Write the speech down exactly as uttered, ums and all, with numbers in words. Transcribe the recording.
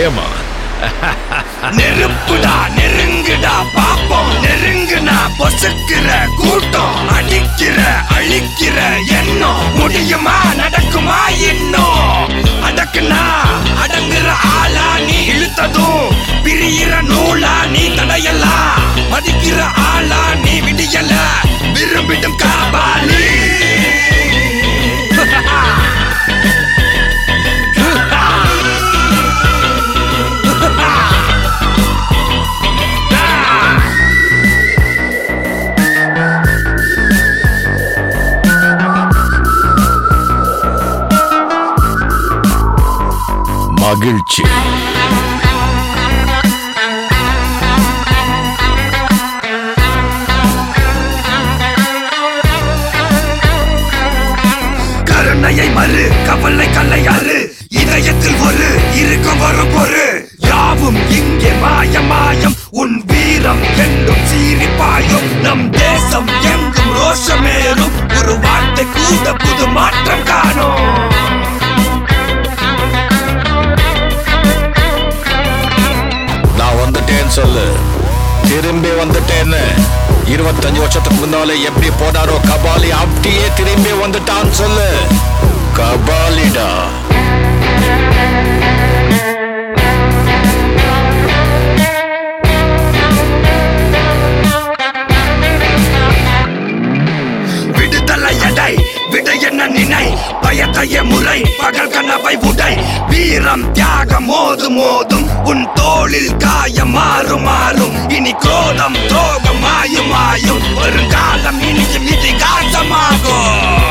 ஏமான் நெருப்புடா நெருங்குடா பாப்போம் நெருங்குனா பொசுக்கிற கூட்டம் அடிக்கிற அழிக்கிற எண்ணம் முடியுமா நடக்குமா இன்னும் அடக்குனா அடங்குற ஆளா நீ இழுத்ததும் பிரியிற நூலா நீ தடையலாம் மதிக்கிற ஆளா நீ விடியல விரும்பிடும் காபாலி மகிழ்ச்சி கருணையை மறு கவலை கல்லையாறு இதயத்தில் ஒரு இருக்கும் வரும் பொறு யாவும் இங்கே மாயம் மாயம் உன் வீரம் என்றும் சீரிப்பாயும் நம் தேசம் எங்கும் ரோஷமேறும் ஒரு வார்த்தை கூட புது மாற்றம் காணும் நான் வந்துட்டேன்னு சொல்லு திரும்பி வந்துட்டேன்னு இருபத்தஞ்சு வருஷத்துக்கு முன்னாலே எப்படி போனாரோ கபாலி அப்படியே திரும்பி வந்துட்டான்னு சொல்லு கபாலிடா விடுதலை எடை விடை என்ன நினை பயத்தைய முறை பகல் கனவை உடை வீரம் தியாகம் மோதும் மோதும் உன் தோளில் காயம் மாறும் மாறும் இனி குரோதம் துரோகம் மாயும் மாயும் வருங்காலம் இனியும் இதிகாசமாகும்